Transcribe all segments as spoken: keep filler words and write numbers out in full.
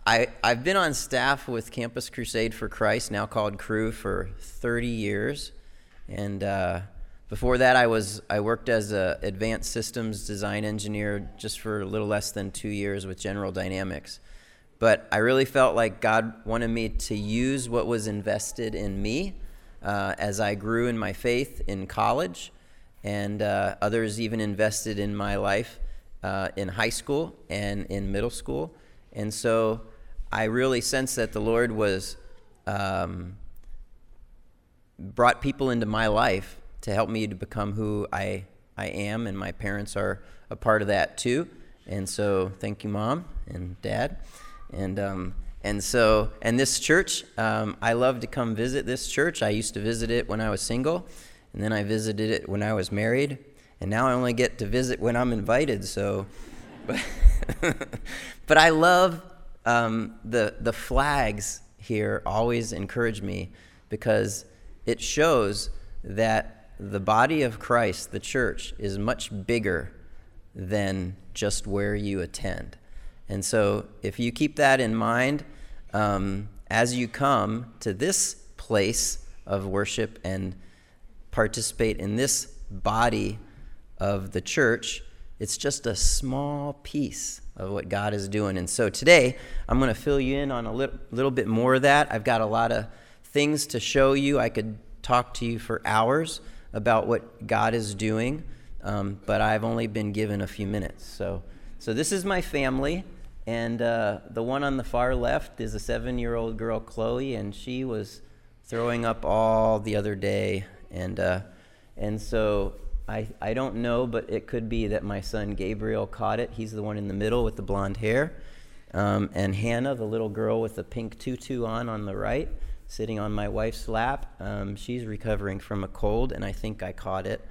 I, I've been on staff with Campus Crusade for Christ, now called Cru, for thirty years. And uh, before that, I was I worked as an advanced systems design engineer just for a little less than two years with General Dynamics. But I really felt like God wanted me to use what was invested in me uh, as I grew in my faith in college, and uh, others even invested in my life uh, in high school and in middle school. And so I really sensed that the Lord was um, brought people into my life to help me to become who I I am, and my parents are a part of that too. And so thank you, Mom and Dad. And um, and so, and this church, um, I love to come visit this church. I used to visit it when I was single, and then I visited it when I was married, and now I only get to visit when I'm invited. So, but, but I love um, the the flags here. Always encourage me because it shows that the body of Christ, the church, is much bigger than just where you attend. And so if you keep that in mind, um, as you come to this place of worship and participate in this body of the church, it's just a small piece of what God is doing. And so today, I'm going to fill you in on a little, little bit more of that. I've got a lot of things to show you. I could talk to you for hours about what God is doing, um, but I've only been given a few minutes. So, so this is my family. And uh, the one on the far left is a seven-year-old girl, Chloe, and she was throwing up all the other day. And uh, and so I I don't know, but it could be that my son Gabriel caught it. He's the one in the middle with the blonde hair. Um, and Hannah, the little girl with the pink tutu on on the right, sitting on my wife's lap, um, she's recovering from a cold, and I think I caught it.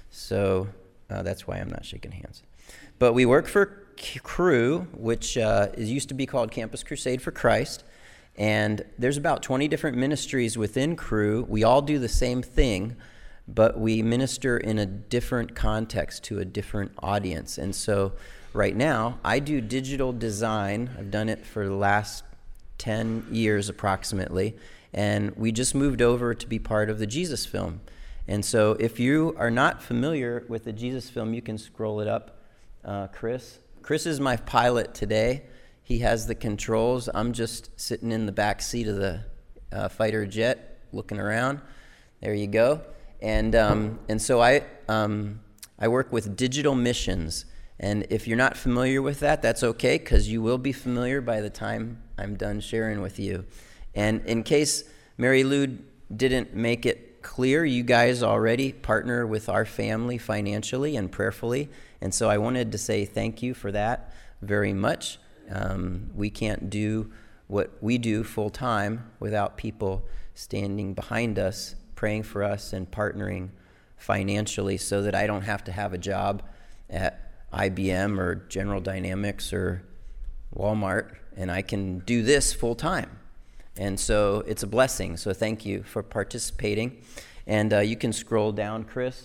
So uh, that's why I'm not shaking hands. But we work for Cru, which uh, is used to be called Campus Crusade for Christ, and there's about twenty different ministries within Cru. We all do the same thing, but we minister in a different context to a different audience. And so right now, I do digital design. I've done it for the last ten years approximately, and we just moved over to be part of the Jesus Film. And so if you are not familiar with the Jesus Film, you can scroll it up, uh, Chris. Chris is my pilot today. He has the controls. I'm just sitting in the back seat of the uh, fighter jet, looking around. There you go. And um, and so I um, I work with digital missions. And if you're not familiar with that, that's okay, because you will be familiar by the time I'm done sharing with you. And in case Mary Lou didn't make it clear, you guys already partner with our family financially and prayerfully. And so I wanted to say thank you for that very much. Um, we can't do what we do full time without people standing behind us, praying for us, and partnering financially so that I don't have to have a job at I B M or General Dynamics or Walmart, and I can do this full time. And so it's a blessing. So thank you for participating. And uh, you can scroll down, Chris,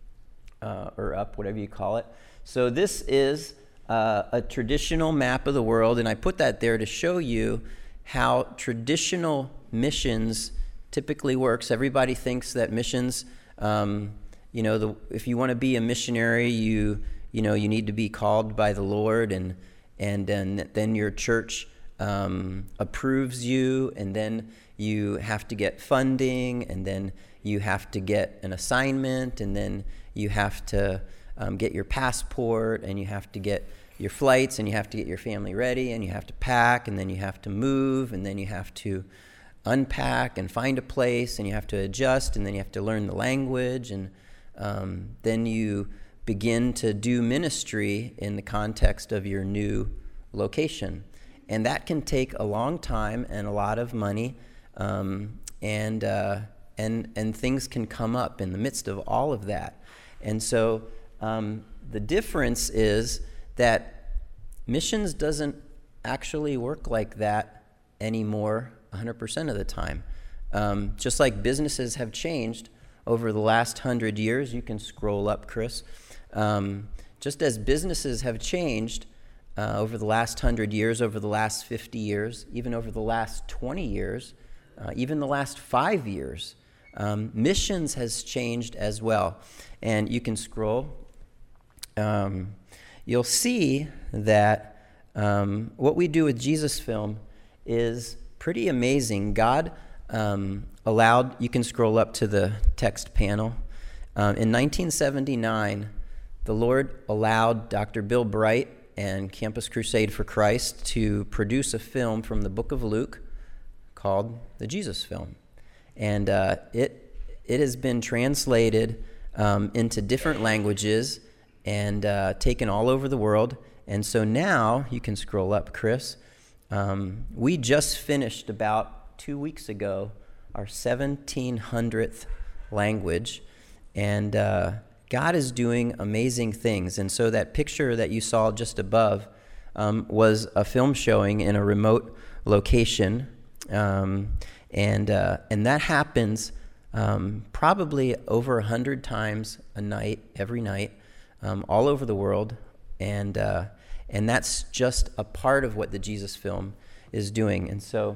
uh, or up, whatever you call it. So this is uh, a traditional map of the world, and I put that there to show you how traditional missions typically works. Everybody thinks that missions, um, you know, the, if you want to be a missionary, you you know, you need to be called by the Lord, and and, and then your church um, approves you, and then you have to get funding, and then you have to get an assignment, and then you have to um, get your passport, and you have to get your flights, and you have to get your family ready, and you have to pack, and then you have to move, and then you have to unpack and find a place, and you have to adjust, and then you have to learn the language, and um, then you begin to do ministry in the context of your new location. And that can take a long time and a lot of money, um, and uh, and and things can come up in the midst of all of that. And so um, the difference is that missions doesn't actually work like that anymore one hundred percent of the time. Um, just like businesses have changed over the last hundred years, you can scroll up, Chris. Um, just as businesses have changed, uh, over the last hundred years, over the last fifty years, even over the last twenty years, uh, even the last five years, um, missions has changed as well. And you can scroll. Um, you'll see that um, what we do with Jesus Film is pretty amazing. God um, allowed, you can scroll up to the text panel. Um, in nineteen seventy-nine, the Lord allowed Doctor Bill Bright and Campus Crusade for Christ to produce a film from the book of Luke called the Jesus Film. And uh, it it has been translated um, into different languages and uh, taken all over the world. And so now, you can scroll up, Chris. Um, we just finished about two weeks ago our seventeen hundredth language. And uh, God is doing amazing things. And so that picture that you saw just above um, was a film showing in a remote location. Um, and uh, and that happens um, probably over a hundred times a night, every night, um, all over the world. And uh, and that's just a part of what the Jesus Film is doing. And so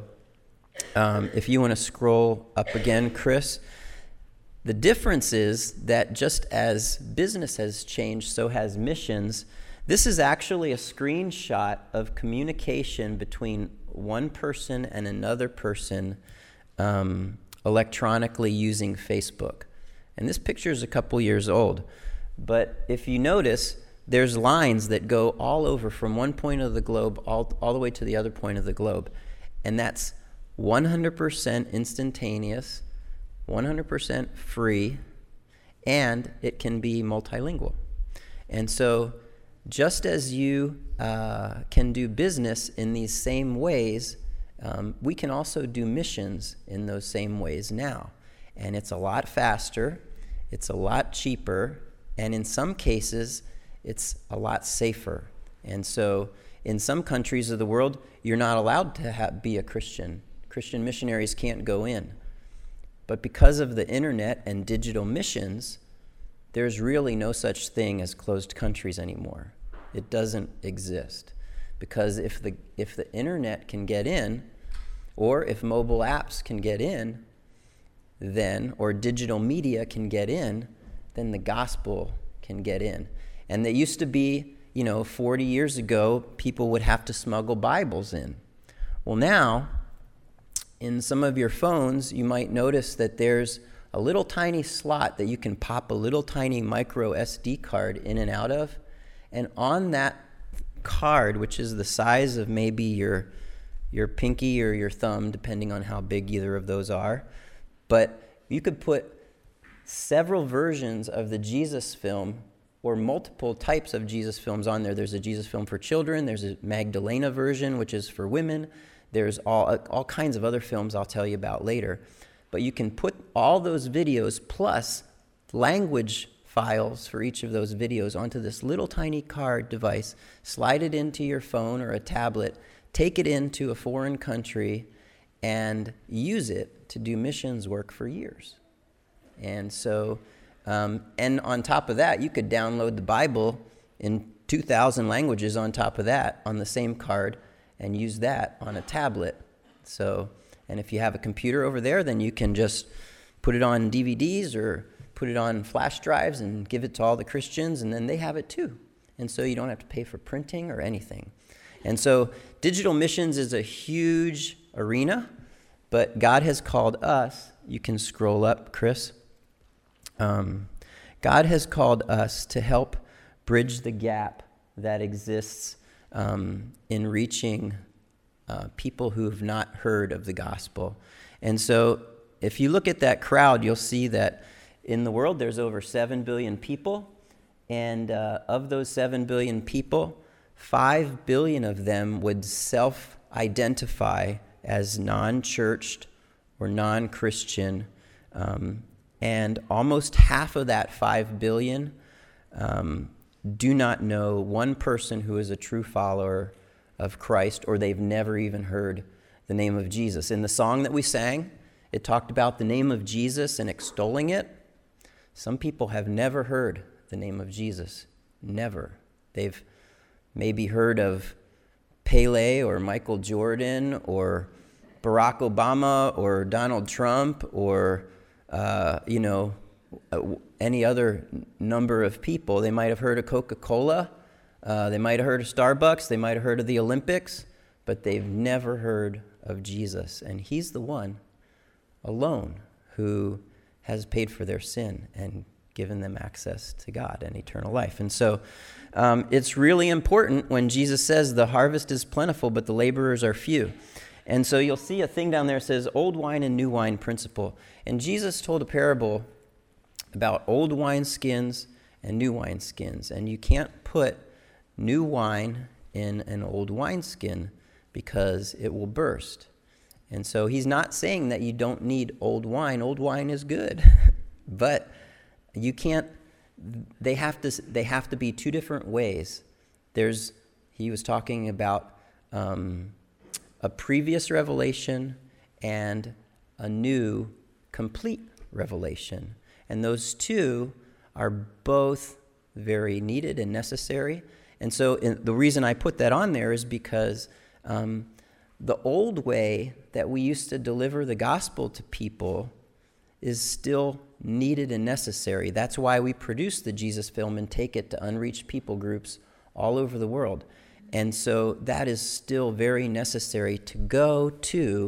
um, if you want to scroll up again, Chris. The difference is that just as business has changed, so has missions. This is actually a screenshot of communication between one person and another person um, electronically using Facebook. And this picture is a couple years old. But if you notice, there's lines that go all over from one point of the globe all, all the way to the other point of the globe. And that's one hundred percent instantaneous, one hundred percent free, and it can be multilingual. And so just as you uh, can do business in these same ways, um, we can also do missions in those same ways now. And it's a lot faster, it's a lot cheaper, and in some cases, it's a lot safer. And so in some countries of the world, you're not allowed to have, be a Christian. Christian missionaries can't go in. But because of the internet and digital missions, there's really no such thing as closed countries anymore. It doesn't exist. Because if the if the internet can get in, or if mobile apps can get in, then, or digital media can get in, then the gospel can get in. And that used to be, you know, forty years ago, people would have to smuggle Bibles in. Well, now, in some of your phones, you might notice that there's a little tiny slot that you can pop a little tiny micro S D card in and out of. And on that card, which is the size of maybe your your pinky or your thumb, depending on how big either of those are, but you could put several versions of the Jesus Film or multiple types of Jesus Films on there. There's a Jesus Film for children. There's a Magdalena version, which is for women. There's all all kinds of other films I'll tell you about later. But you can put all those videos plus language files for each of those videos onto this little tiny card device, slide it into your phone or a tablet, take it into a foreign country, and use it to do missions work for years. And so, um, and on top of that, you could download the Bible in two thousand languages on top of that on the same card and use that on a tablet. So, and if you have a computer over there, then you can just put it on D V Ds or put it on flash drives and give it to all the Christians, and then they have it too. And so you don't have to pay for printing or anything. And so digital missions is a huge arena, but God has called us, you can scroll up, Chris. Um, God has called us to help bridge the gap that exists um, in reaching uh, people who have not heard of the gospel. And so if you look at that crowd, you'll see that in the world there's over seven billion people, and uh, of those seven billion people, five billion of them would self-identify as non-churched or non-Christian, um, and almost half of that five billion um, do not know one person who is a true follower of Christ, or they've never even heard the name of Jesus. In the song that we sang, it talked about the name of Jesus and extolling it. Some people have never heard the name of Jesus. Never. They've maybe heard of Pele or Michael Jordan or Barack Obama or Donald Trump or, uh, you know, any other number of people. They might have heard of Coca-Cola. Uh, they might have heard of Starbucks. They might have heard of the Olympics, but they've never heard of Jesus. And he's the one alone who has paid for their sin and given them access to God and eternal life. And so um, it's really important when Jesus says the harvest is plentiful, but the laborers are few. And so you'll see a thing down there that says old wine and new wine principle. And Jesus told a parable about old wineskins and new wineskins. And you can't put new wine in an old wineskin because it will burst. And so he's not saying that you don't need old wine. Old wine is good. But you can't, they have to they have to be two different ways. There's, he was talking about um, a previous revelation and a new complete revelation. And those two are both very needed and necessary. And so in, the reason I put that on there is because um, the old way that we used to deliver the gospel to people is still needed and necessary. That's why we produce the Jesus Film and take it to unreached people groups all over the world. And so that is still very necessary to go to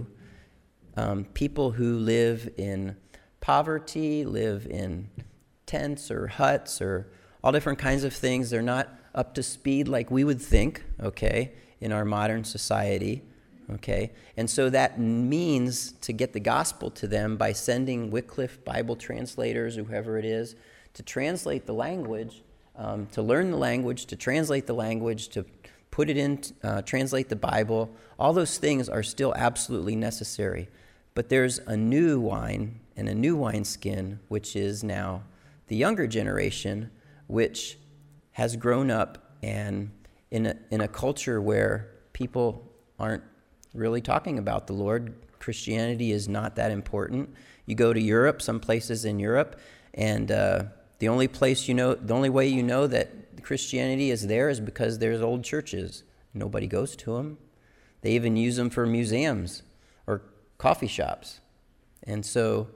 um, people who live in poverty, live in tents or huts or all different kinds of things. They're not up to speed like we would think, okay, in our modern society, okay? And so that means to get the gospel to them by sending Wycliffe Bible translators, whoever it is, to translate the language, um, to learn the language, to translate the language, to put it in, uh, translate the Bible. All those things are still absolutely necessary. But there's a new wine and a new wineskin, which is now the younger generation, which has grown up and in a, in a culture where people aren't really talking about the Lord. Christianity is not that important. You go to Europe, some places in Europe, and uh, the only place you know, the only way you know that Christianity is there is because there's old churches. Nobody goes to them. They even use them for museums or coffee shops. And so,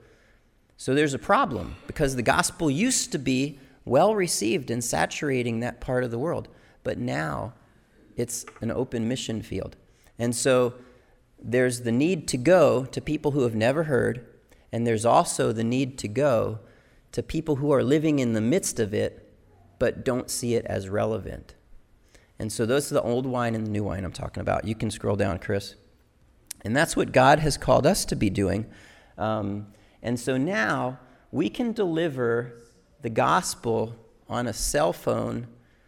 so there's a problem because the gospel used to be well received and saturating that part of the world, but now it's an open mission field. And so there's the need to go to people who have never heard, and there's also the need to go to people who are living in the midst of it but don't see it as relevant. And so those are the old wine and the new wine I'm talking about. You can scroll down, Chris. And that's what God has called us to be doing. Um, and so now we can deliver the gospel on a cell phone,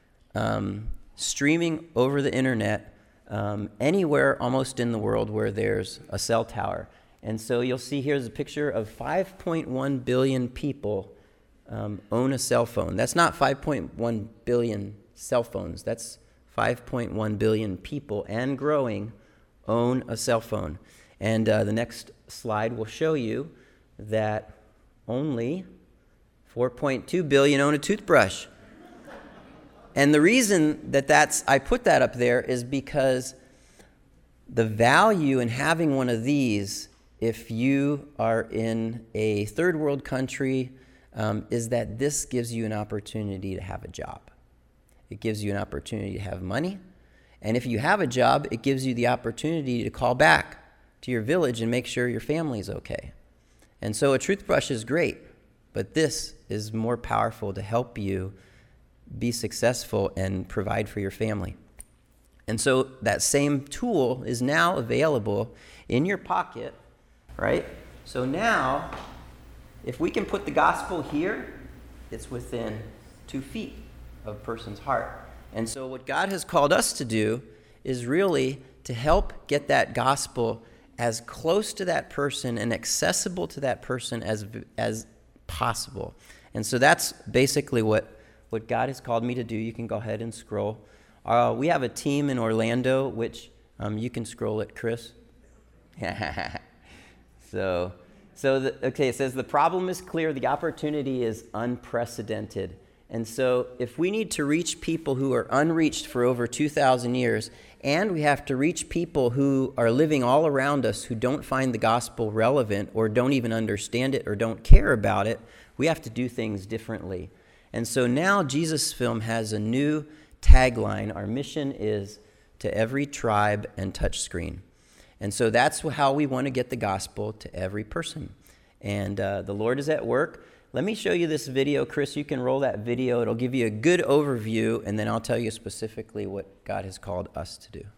um, streaming over the internet, um, anywhere almost in the world where there's a cell tower. And so you'll see here's a picture of five point one billion people um, own a cell phone. That's not five point one billion cell phones. That's five point one billion people and growing own a cell phone. And uh, the next slide will show you that only four point two billion own a toothbrush. And the reason that that's I put that up there is because the value in having one of these, if you are in a third world country, um, is that this gives you an opportunity to have a job. It gives you an opportunity to have money. And if you have a job, it gives you the opportunity to call back to your village and make sure your family's okay. And so a toothbrush is great, but this is more powerful to help you be successful and provide for your family. And so that same tool is now available in your pocket, right? So now, if we can put the gospel here, it's within two feet of a person's heart. And so what God has called us to do is really to help get that gospel as close to that person and accessible to that person as as possible. And so that's basically what what God has called me to do. You can go ahead and scroll. Uh, we have a team in Orlando, which um, you can scroll it, Chris. so, so the, okay, it says the problem is clear. The opportunity is unprecedented. And so if we need to reach people who are unreached for over two thousand years, and we have to reach people who are living all around us who don't find the gospel relevant or don't even understand it or don't care about it, we have to do things differently. And so now Jesus Film has a new tagline. Our mission is to every tribe and touchscreen. And so that's how we want to get the gospel to every person. And uh, the Lord is at work. Let me show you this video. Chris, you can roll that video. It'll give you a good overview, and then I'll tell you specifically what God has called us to do.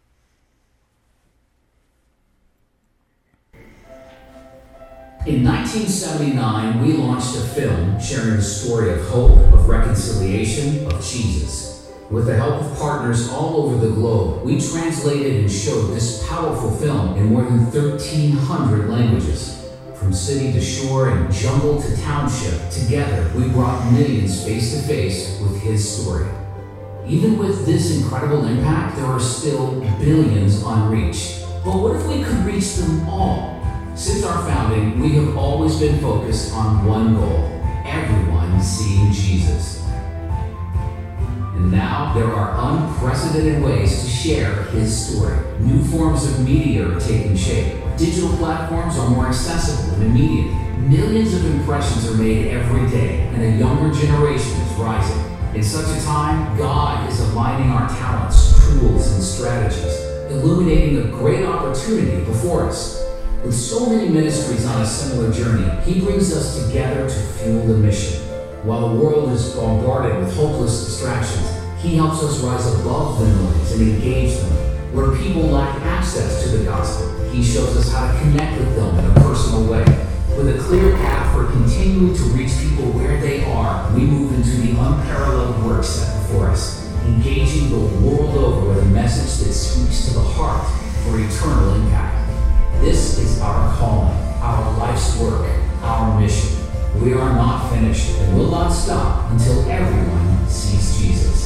In nineteen seventy-nine, we launched a film sharing the story of hope, of reconciliation, of Jesus. With the help of partners all over the globe, we translated and showed this powerful film in more than thirteen hundred languages. From city to shore and jungle to township, together we brought millions face to face with his story. Even with this incredible impact, there are still billions unreached. But what if we could reach them all? Since our founding, we have always been focused on one goal: everyone seeing Jesus. And now there are unprecedented ways to share his story. New forms of media are taking shape. Digital platforms are more accessible and immediate. Millions of impressions are made every day, and a younger generation is rising. In such a time, God is aligning our talents, tools, and strategies, illuminating a great opportunity before us. With so many ministries on a similar journey, he brings us together to fuel the mission. While the world is bombarded with hopeless distractions, he helps us rise above the noise and engage them. Where people lack access to the gospel, he shows us how to connect with them in a personal way. With a clear path for continuing to reach people where they are, we move into the unparalleled work set before us, engaging the world over with a message that speaks to the heart for eternal impact. This is our calling, our life's work, our mission. We are not finished and will not stop until everyone sees Jesus.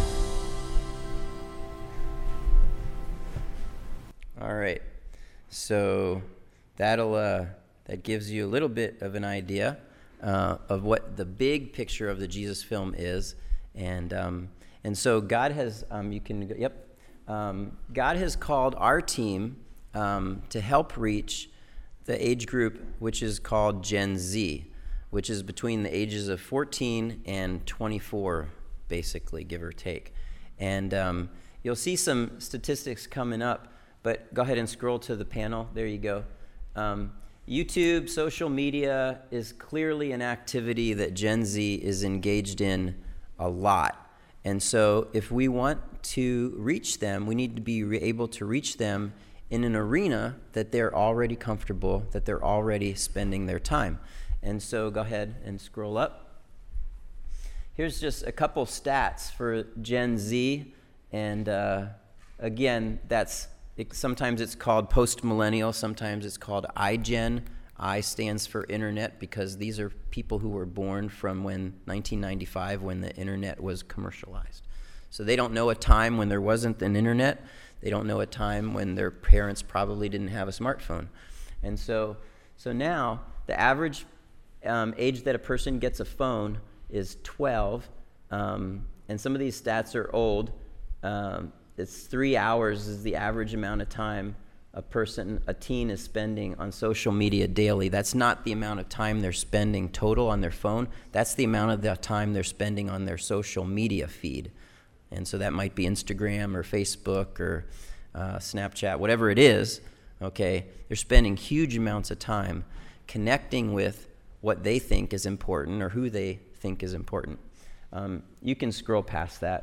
All right, so that'll uh, that gives you a little bit of an idea uh, of what the big picture of the Jesus Film is, and um, and so God has um, you can go, yep, um, God has called our team um, to help reach the age group which is called Gen Z, which is between the ages of fourteen and twenty-four, basically, give or take, and um, you'll see some statistics coming up. But go ahead and scroll to the panel. There you go. Um, YouTube, social media is clearly an activity that Gen Z is engaged in a lot. And so if we want to reach them, we need to be re- able to reach them in an arena that they're already comfortable, that they're already spending their time. And so go ahead and scroll up. Here's just a couple stats for Gen Z. And uh, again, that's It, sometimes it's called post-millennial, sometimes it's called iGen. I stands for internet because these are people who were born from when nineteen ninety-five, when the internet was commercialized. So they don't know a time when there wasn't an internet. They don't know a time when their parents probably didn't have a smartphone. And so, so now the average um, age that a person gets a phone is twelve, um, and some of these stats are old. Um, It's three hours is the average amount of time a person, a teen is spending on social media daily. That's not the amount of time they're spending total on their phone. That's the amount of the time they're spending on their social media feed. And so that might be Instagram or Facebook or uh, Snapchat, whatever it is, okay? They're spending huge amounts of time connecting with what they think is important or who they think is important. Um, you can scroll past that.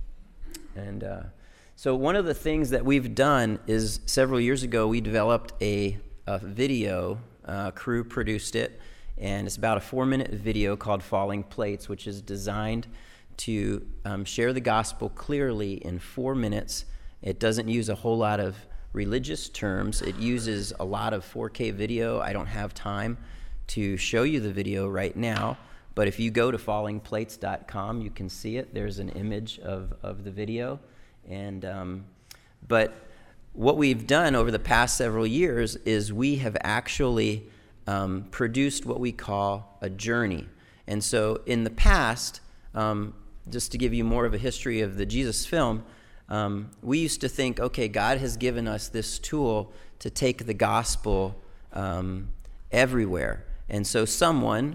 And uh, So one of the things that we've done is several years ago we developed a, a video, uh, crew produced it, and it's about a four-minute video called Falling Plates, which is designed to um, share the gospel clearly in four minutes. It doesn't use a whole lot of religious terms. It uses a lot of four K video. I don't have time to show you the video right now, but if you go to falling plates dot com, you can see it. There's an image of, of the video. And um, but what we've done over the past several years is we have actually um, produced what we call a journey. And so in the past, um, just to give you more of a history of the Jesus film, um, we used to think, okay, God has given us this tool to take the gospel um, everywhere. And so someone,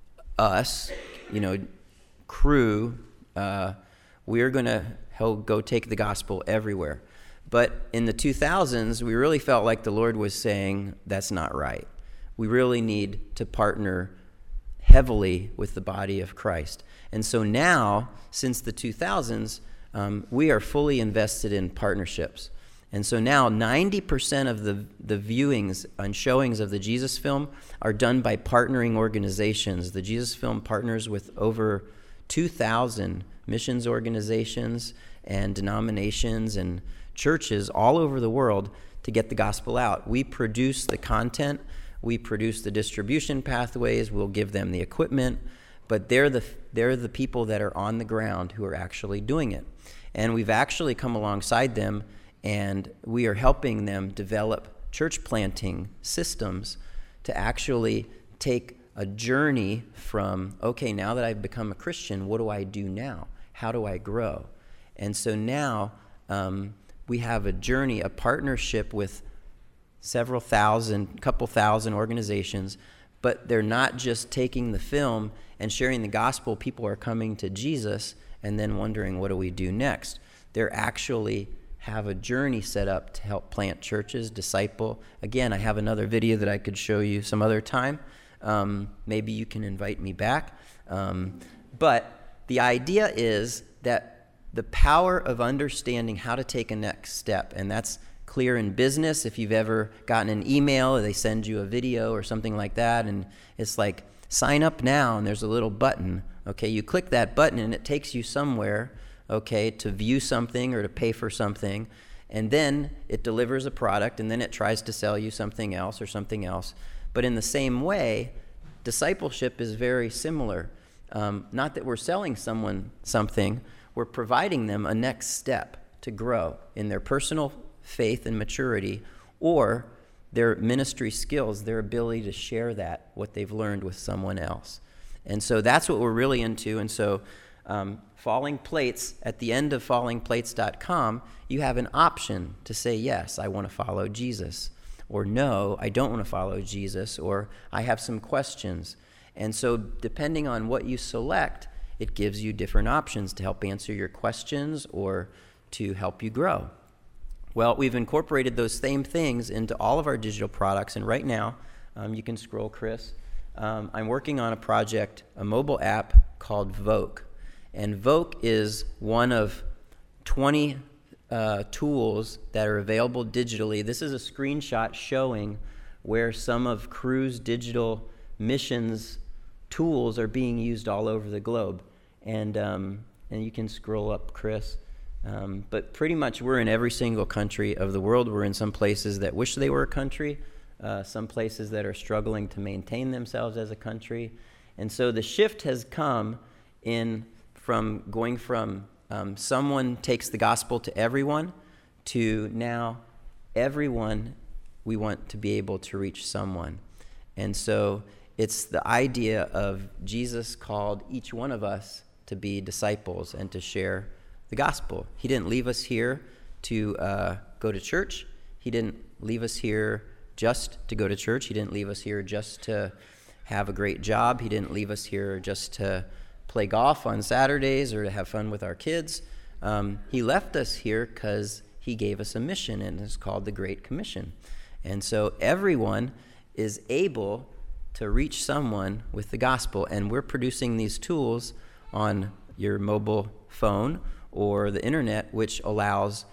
us, you know, crew, uh, we're going to go take the gospel everywhere. But in the two thousands, we really felt like the Lord was saying, that's not right. We really need to partner heavily with the body of Christ. And so now, since the two thousands, um, we are fully invested in partnerships. And so now ninety percent of the, the viewings and showings of the Jesus film are done by partnering organizations. The Jesus film partners with over two thousand missions organizations and denominations and churches all over the world to get the gospel out. We produce the content, we produce the distribution pathways, we'll give them the equipment, but they're the they're the people that are on the ground who are actually doing it. And we've actually come alongside them, and we are helping them develop church planting systems to actually take a journey from, okay, now that I've become a Christian, what do I do now? How do I grow? And so now um, we have a journey, a partnership with several thousand, couple thousand organizations, but they're not just taking the film and sharing the gospel. People are coming to Jesus and then wondering, what do we do next? They're actually have a journey set up to help plant churches, disciple. Again, I have another video that I could show you some other time. Um, maybe you can invite me back. Um, but the idea is that the power of understanding how to take a next step, and that's clear in business. If you've ever gotten an email or they send you a video or something like that, and it's like, sign up now, and there's a little button. Okay, you click that button and it takes you somewhere, okay, to view something or to pay for something, and then it delivers a product, and then it tries to sell you something else or something else. But in the same way, discipleship is very similar. Um, not that we're selling someone something, we're providing them a next step to grow in their personal faith and maturity, or their ministry skills, their ability to share that, what they've learned, with someone else. And so that's what we're really into. And so um, Falling Plates, at the end of falling plates dot com, you have an option to say, yes, I want to follow Jesus, or no, I don't want to follow Jesus, or I have some questions. And so depending on what you select, it gives you different options to help answer your questions or to help you grow. Well, we've incorporated those same things into all of our digital products, and right now, um, you can scroll, Chris, um, I'm working on a project, a mobile app called Voke. And Voke is one of twenty uh, tools that are available digitally. This is a screenshot showing where some of Crew's digital missions tools are being used all over the globe. And, um, and you can scroll up, Chris. Um, but pretty much we're in every single country of the world. We're in some places that wish they were a country, uh, some places that are struggling to maintain themselves as a country. And so the shift has come in from going from um, someone takes the gospel to everyone to now everyone, we want to be able to reach someone. And so it's the idea of Jesus called each one of us to be disciples and to share the gospel. He didn't leave us here to uh, go to church. He didn't leave us here just to go to church. He didn't leave us here just to have a great job. He didn't leave us here just to play golf on Saturdays or to have fun with our kids. Um, he left us here because he gave us a mission, and it's called the Great Commission. And so everyone is able to reach someone with the gospel, and we're producing these tools on your mobile phone or the internet, which allows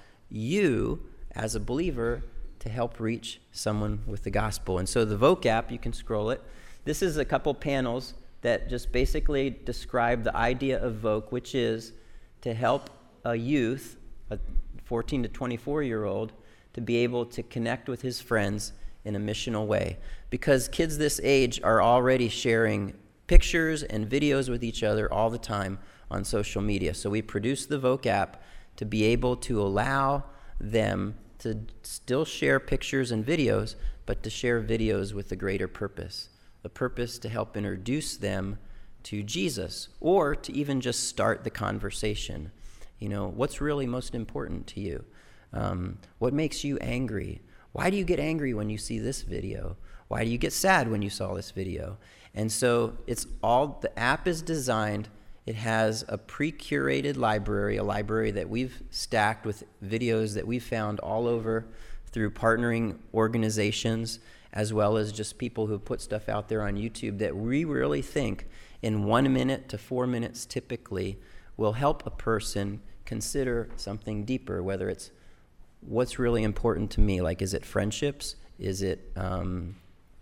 you as a believer to help reach someone with the gospel. And so the Voke app, you can scroll it. This is a couple panels that just basically describe the idea of Voke, which is to help a youth, a fourteen to twenty-four year old, to be able to connect with his friends in a missional way. Because kids this age are already sharing pictures and videos with each other all the time on social media. So we produced the Voke app to be able to allow them to still share pictures and videos, but to share videos with a greater purpose, a purpose to help introduce them to Jesus, or to even just start the conversation. You know, what's really most important to you? Um, what makes you angry? Why do you get angry when you see this video? Why do you get sad when you saw this video? And so it's all, the app is designed, it has a pre-curated library, a library that we've stacked with videos that we've found all over through partnering organizations, as well as just people who put stuff out there on YouTube that we really think in one minute to four minutes typically will help a person consider something deeper, whether it's what's really important to me, like is it friendships, is it um,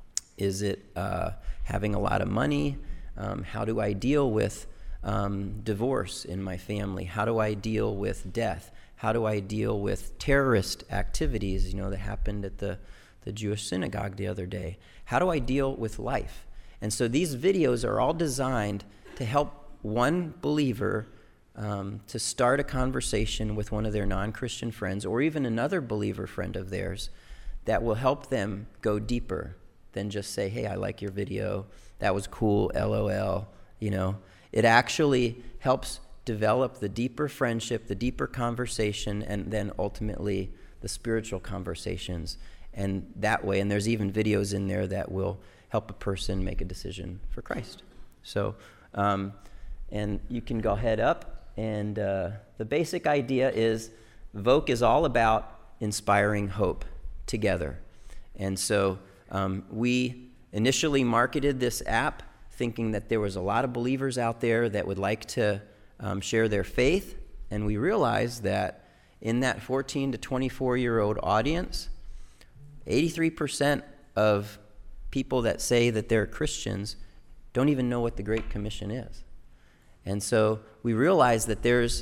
is it uh, having a lot of money, um, how do I deal with um, divorce in my family, how do I deal with death, how do I deal with terrorist activities, you know, that happened at the, the Jewish synagogue the other day, how do I deal with life? And so these videos are all designed to help one believer um, to start a conversation with one of their non-Christian friends, or even another believer friend of theirs, that will help them go deeper than just say, hey, I like your video, that was cool, LOL, you know. It actually helps develop the deeper friendship, the deeper conversation, and then ultimately the spiritual conversations. And that way, and there's even videos in there that will help a person make a decision for Christ. So, um, and you can go ahead up, and uh, the basic idea is Voc is all about inspiring hope together. And so um, we initially marketed this app thinking that there was a lot of believers out there that would like to um, share their faith, and we realized that in that fourteen to twenty-four year old audience, eighty-three percent of people that say that they're Christians don't even know what the Great Commission is. And so we realize that there's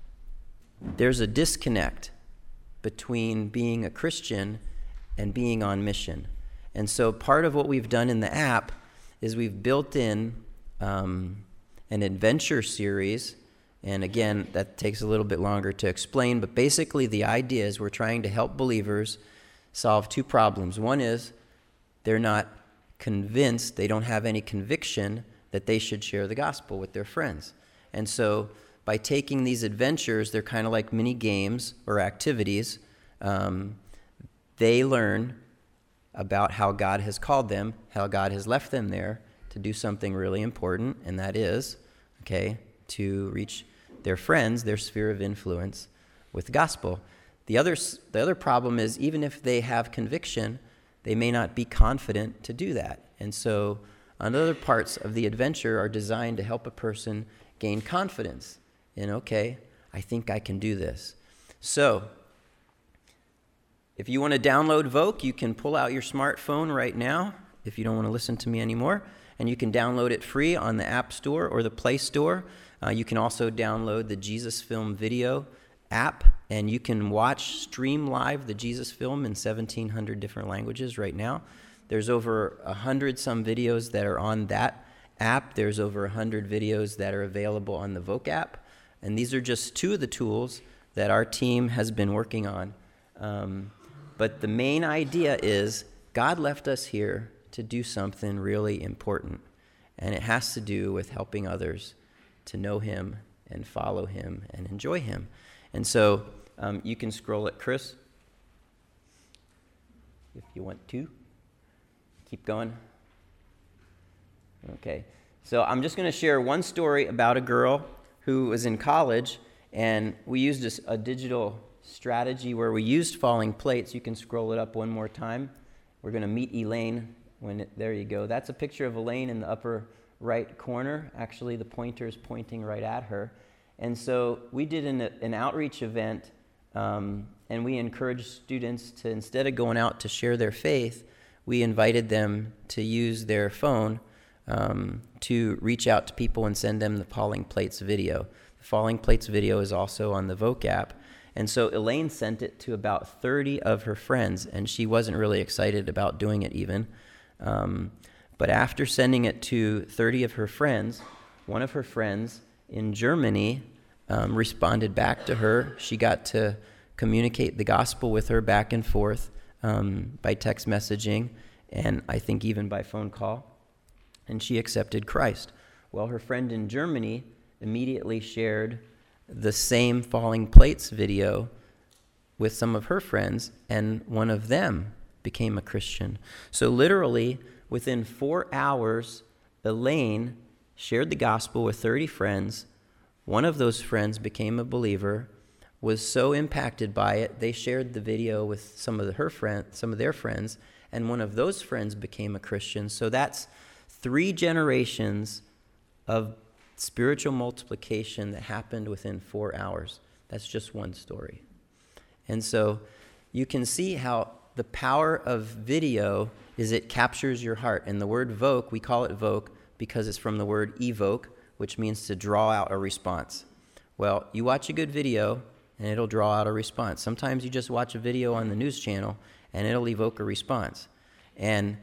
there's a disconnect between being a Christian and being on mission. And so part of what we've done in the app is we've built in um, an adventure series. And again, that takes a little bit longer to explain, but basically the idea is we're trying to help believers solve two problems. One is they're not convinced, they don't have any conviction that they should share the gospel with their friends. And so by taking these adventures, they're kind of like mini games or activities. Um, they learn about how God has called them, how God has left them there to do something really important, and that is, okay, to reach their friends, their sphere of influence with the gospel. The other, the other problem is even if they have conviction, they may not be confident to do that. And so other parts of the adventure are designed to help a person gain confidence in, okay, I think I can do this. So if you want to download Voc, you can pull out your smartphone right now if you don't want to listen to me anymore, and you can download it free on the App Store or the Play Store. Uh, you can also download the Jesus Film Video app, and you can watch, stream live the Jesus Film in seventeen hundred different languages right now. There's over one hundred some videos that are on that app. There's over one hundred videos that are available on the Voc app, and these are just two of the tools that our team has been working on. Um, but the main idea is God left us here to do something really important, and it has to do with helping others to know him and follow him and enjoy him. And so um, you can scroll it, Chris, if you want to. Keep going. Okay. So I'm just going to share one story about a girl who was in college, and we used a, a digital strategy where we used falling plates. You can scroll it up one more time. We're going to meet Elaine. When it, there you go. That's a picture of Elaine in the upper right corner. Actually, the pointer is pointing right at her. And so we did an, an outreach event, um, and we encouraged students to, instead of going out to share their faith, we invited them to use their phone um, to reach out to people and send them the Falling Plates video. The Falling Plates video is also on the Voc app. And so Elaine sent it to about thirty of her friends, and she wasn't really excited about doing it even. Um, but after sending it to thirty of her friends, one of her friends in Germany um, responded back to her. She got to communicate the gospel with her back and forth um, by text messaging, and I think even by phone call. And she accepted Christ. Well, her friend in Germany immediately shared the same falling plates video with some of her friends, and one of them became a Christian. So literally, within four hours, Elaine shared the gospel with thirty friends. One of those friends became a believer, was so impacted by it, they shared the video with some of her friends, some of their friends, and one of those friends became a Christian. So that's three generations of spiritual multiplication that happened within four hours. That's just one story. And so you can see how the power of video is it captures your heart. And the word voke, we call it voke because it's from the word evoke, which means to draw out a response. Well, you watch a good video and it'll draw out a response. Sometimes you just watch a video on the news channel and it'll evoke a response. And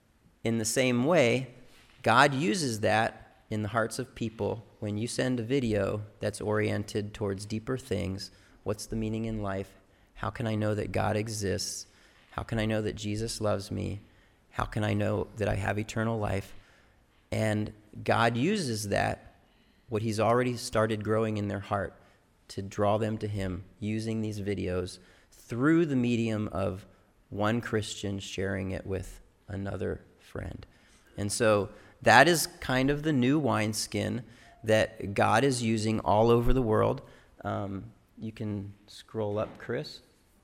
in the same way, God uses that in the hearts of people. When you send a video that's oriented towards deeper things, what's the meaning in life? How can I know that God exists? How can I know that Jesus loves me? How can I know that I have eternal life? And God uses that, what he's already started growing in their heart, to draw them to him using these videos through the medium of one Christian sharing it with another friend. And so that is kind of the new wineskin that God is using all over the world. Um, you can scroll up, Chris.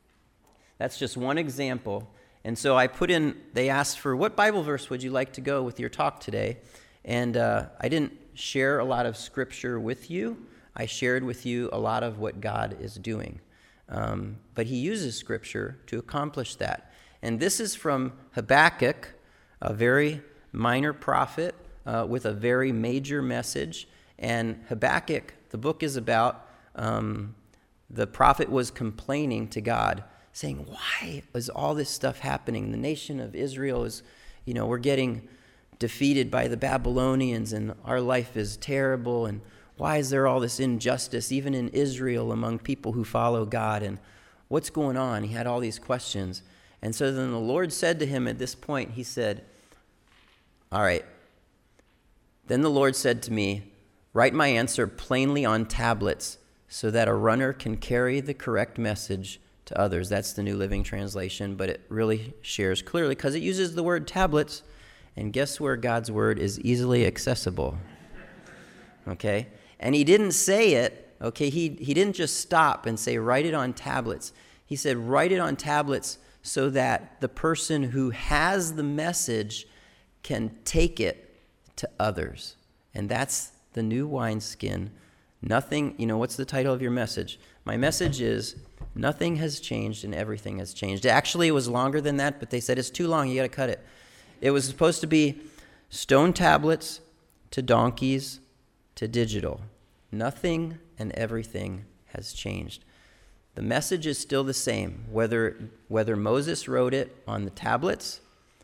That's just one example. And so I put in, they asked for, what Bible verse would you like to go with your talk today? And uh, I didn't share a lot of scripture with you. I shared with you a lot of what God is doing. Um, but he uses scripture to accomplish that. And this is from Habakkuk, a very minor prophet uh, with a very major message. And Habakkuk, the book is about, um, the prophet was complaining to God, saying, why is all this stuff happening? The nation of Israel is, you know, we're getting defeated by the Babylonians and our life is terrible. And why is there all this injustice, even in Israel, among people who follow God? And what's going on? He had all these questions. And so then the Lord said to him at this point, he said, all right. Then the Lord said to me, write my answer plainly on tablets so that a runner can carry the correct message to others. That's the New Living Translation, but it really shares clearly because it uses the word tablets, and guess where God's word is easily accessible? Okay? And he didn't say it, okay? He, he didn't just stop and say, write it on tablets. He said, write it on tablets so that the person who has the message can take it to others. And that's the new wineskin. Nothing, you know, what's the title of your message? My message is, nothing has changed and everything has changed. Actually, it was longer than that, but they said it's too long, you got to cut it. It was supposed to be stone tablets to donkeys to digital. Nothing and everything has changed. The message is still the same, whether whether Moses wrote it on the tablets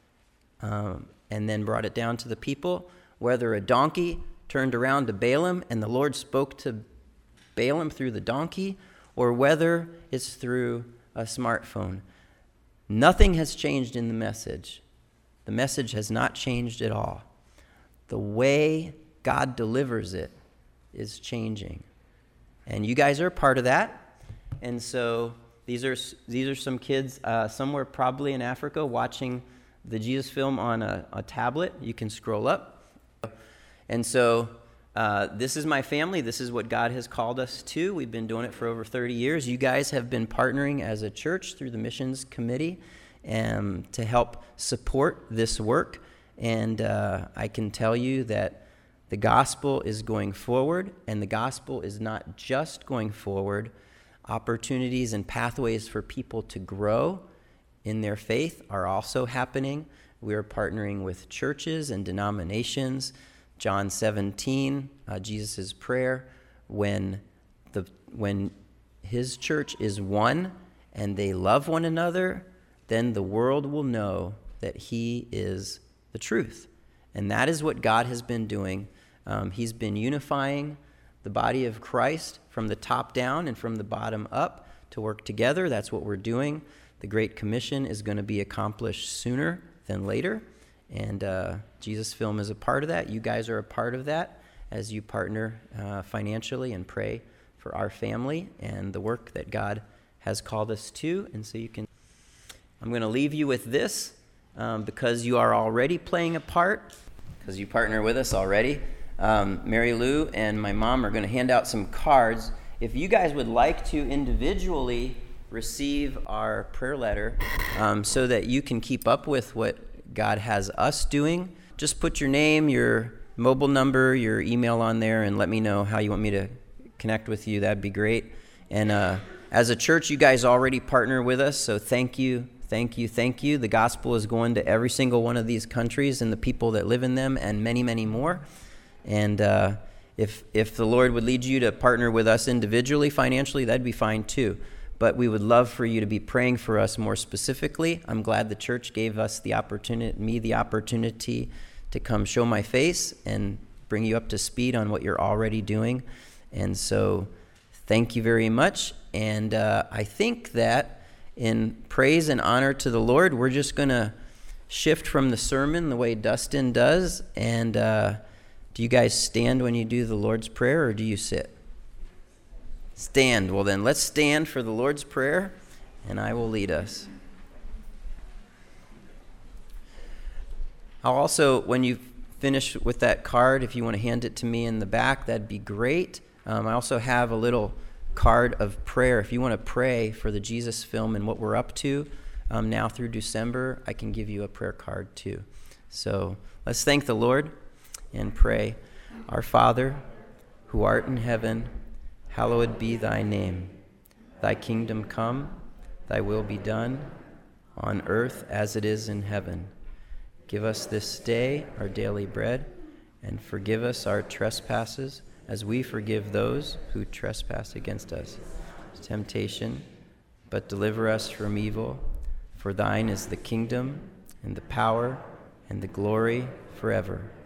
um, and then brought it down to the people, whether a donkey turned around to Balaam and the Lord spoke to Balaam through the donkey, or whether it's through a smartphone. Nothing has changed in the message. The message has not changed at all. The way God delivers it is changing. And you guys are a part of that. And so these are these are some kids uh, somewhere probably in Africa watching the Jesus film on a, a tablet. You can scroll up. And so uh, this is my family. This is what God has called us to. We've been doing it for over thirty years. You guys have been partnering as a church through the missions committee um, to help support this work. And uh, I can tell you that the gospel is going forward, and the gospel is not just going forward. Opportunities and pathways for people to grow in their faith are also happening. We are partnering with churches and denominations. John seventeen, uh, Jesus' prayer, when the when his church is one and they love one another, then the world will know that he is the truth. And that is what God has been doing. Um, he's been unifying the body of Christ from the top down and from the bottom up to work together. That's what we're doing. The Great Commission is going to be accomplished sooner than later. And uh, Jesus Film is a part of that. You guys are a part of that. as you partner uh, financially and pray for our family and the work that God has called us to. And so you can, I'm going to leave you with this um, because you are already playing a part, because you partner with us already. Um, Mary Lou and my mom are going to hand out some cards. If you guys would like to individually receive our prayer letter um, so that you can keep up with what God has us doing, just put your name, your mobile number, your email on there, and let me know how you want me to connect with you. That'd be great. And uh, as a church, you guys already partner with us, so thank you, thank you, thank you. The gospel is going to every single one of these countries and the people that live in them and many, many more. And uh, if if the Lord would lead you to partner with us individually, financially, that'd be fine too. But we would love for you to be praying for us more specifically. I'm glad the church gave us the opportunity, me the opportunity to come show my face and bring you up to speed on what you're already doing. And so thank you very much. And uh, I think that in praise and honor to the Lord, we're just going to shift from the sermon the way Dustin does. And uh, do you guys stand when you do the Lord's Prayer, or do you sit? Stand. Well, then let's stand for the Lord's Prayer, and I will lead us. I'll also, when you finish with that card, if you want to hand it to me in the back, that'd be great. Um, I also have a little card of prayer. If you want to pray for the Jesus film and what we're up to um, now through December, I can give you a prayer card too. So let's thank the Lord and pray. Our Father, who art in heaven, hallowed be thy name. Thy kingdom come, thy will be done, on earth as it is in heaven. Give us this day our daily bread, and forgive us our trespasses, as we forgive those who trespass against us. Temptation, but deliver us from evil. For thine is the kingdom, and the power, and the glory forever.